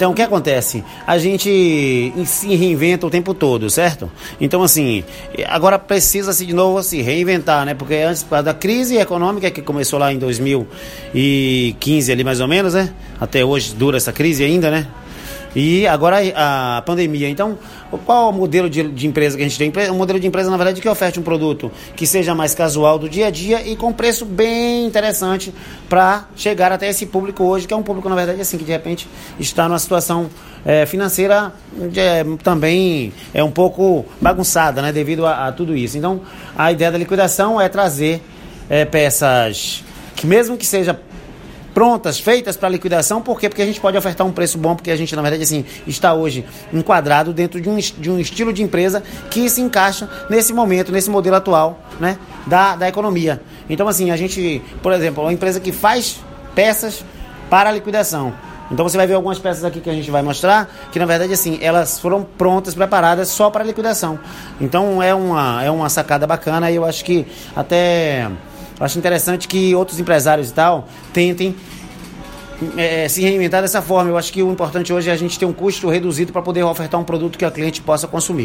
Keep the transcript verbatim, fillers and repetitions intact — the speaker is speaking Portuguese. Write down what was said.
Então, o que acontece? A gente se reinventa o tempo todo, certo? Então, assim, agora precisa-se de novo se reinventar, né? Porque antes da crise econômica que começou lá em dois mil e quinze, ali mais ou menos, né? Até hoje dura essa crise ainda, né? E agora a pandemia. Então, qual é o modelo de, de empresa que a gente tem? Um modelo de empresa, na verdade, que oferte um produto que seja mais casual do dia a dia e com preço bem interessante para chegar até esse público hoje, que é um público, na verdade, assim, que de repente está numa situação é, financeira é, também é um pouco bagunçada, né? Devido a, a tudo isso. Então, a ideia da liquidação é trazer é, peças que, mesmo que seja prontas, feitas para liquidação. Por quê? Porque a gente pode ofertar um preço bom, porque a gente, na verdade, assim, está hoje enquadrado dentro de um, de um estilo de empresa que se encaixa nesse momento, nesse modelo atual, né, da, da economia. Então, assim, a gente, por exemplo, uma empresa que faz peças para liquidação. Então você vai ver algumas peças aqui que a gente vai mostrar, que na verdade, assim, elas foram prontas, preparadas só para liquidação. Então é uma, é uma sacada bacana e eu acho que até... Eu acho interessante que outros empresários e tal tentem é, se reinventar dessa forma. Eu acho que o importante hoje é a gente ter um custo reduzido para poder ofertar um produto que a cliente possa consumir.